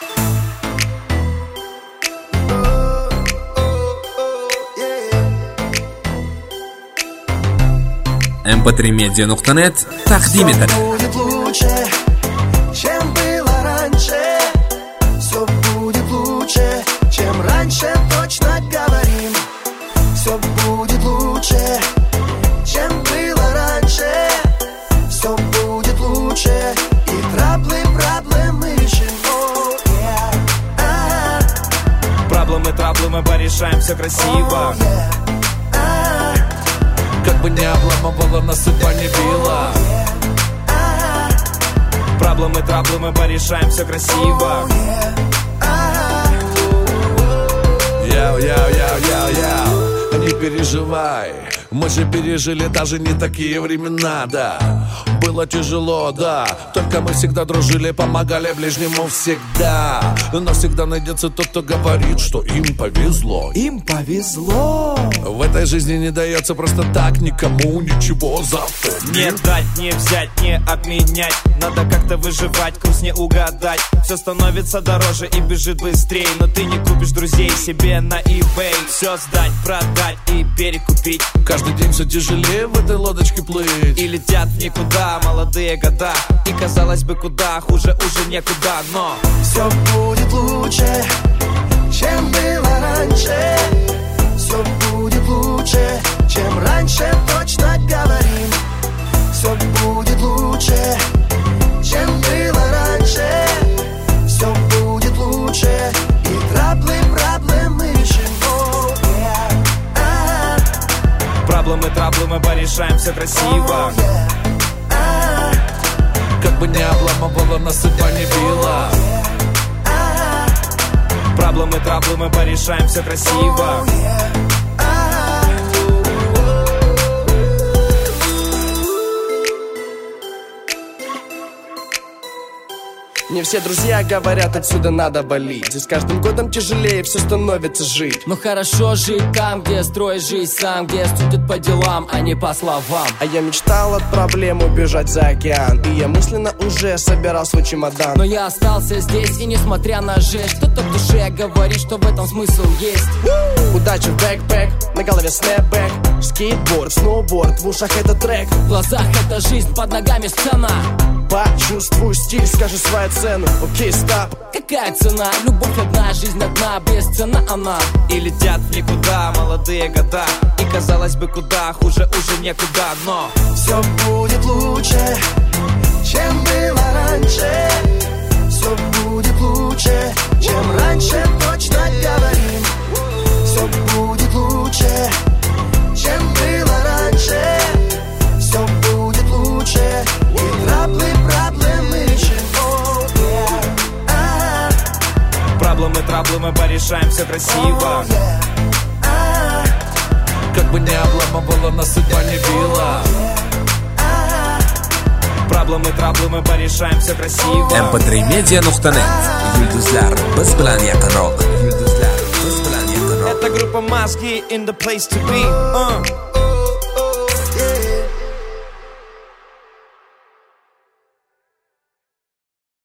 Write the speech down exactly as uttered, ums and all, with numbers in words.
эм пэ три медиа точка нет тaqdim etadi. Будет лучше, чем было раньше. Все будет лучше, чем раньше, точно говорим. Все будет лучше, чем было раньше. Все будет лучше, и траблы, проблемы решим. Oh, yeah. ah. Проблемы, траблы мы порешаем, все красиво. Oh, yeah. Как бы не обламывала, нас судьба не била. Проблемы, траблы мы порешаем, все красиво. Яу, яу, яу, яу, яу. Не переживай, мы же пережили даже не такие времена, да. Было тяжело, да. Только мы всегда дружили, помогали ближнему всегда. Но всегда найдется тот, кто говорит, что им повезло. Им повезло. В этой жизни не дается просто так никому ничего, запомни. Не дать, не взять, не обменять. Надо как-то выживать, курс не угадать. Все становится дороже и бежит быстрее. Но ты не купишь друзей себе на eBay. Все сдать, продать и перекупить. Каждый день все тяжелее в этой лодочке плыть. И летят в никуда молодые года. И казалось бы, куда хуже уже некуда. Но все будет лучше, чем было раньше. Все будет лучше, чем раньше, точно говорим. Все будет лучше, чем было раньше. Все будет лучше, и траблы, проблемы решим. Oh, yeah. ah. Проблемы, траблы мы порешаем, все красиво. Oh, yeah. ah. Как бы не обламывала, нас судьба не била. Oh, yeah. Проблемы, траблы мы порешаем, все красиво. Oh, yeah. Не все друзья говорят, отсюда надо валить. Здесь с каждым годом тяжелее все становится жить. Но хорошо жить там, где строишь жизнь сам, где судят по делам, а не по словам. А я мечтал от проблем убежать за океан. И я мысленно уже собирал свой чемодан. Но я остался здесь, и несмотря на жесть, кто-то в душе говорит, что в этом смысл есть. Удача в бэкпэк, на голове снэпбэк. Скейтборд, сноуборд, в ушах это трек. В глазах это жизнь, под ногами сцена. Почувствуй стиль, скажи свою цену. Окей, стоп. Какая цена? Любовь одна, жизнь одна, бесценна она. И летят в никуда молодые года. И казалось бы, куда хуже уже некуда. Но все будет лучше, чем было раньше. Все будет лучше, чем раньше, точно говорим. Все будет лучше, чем было раньше. Все будет лучше, и траблы, проблемы решим. Oh, yeah. ah. Проблемы, траблы мы порешаем, все красиво. Oh, yeah. ah. Как бы не обламывала, нас судьба не била. Oh, yeah. Проблемы, траблы мы порешаем, все красиво. эм пэ три медиа точка нет. Yulduzlar biz bilan yaqinroq. Yulduzlar biz bilan yaqinroq. Это группа Мозги in the place to be. uh.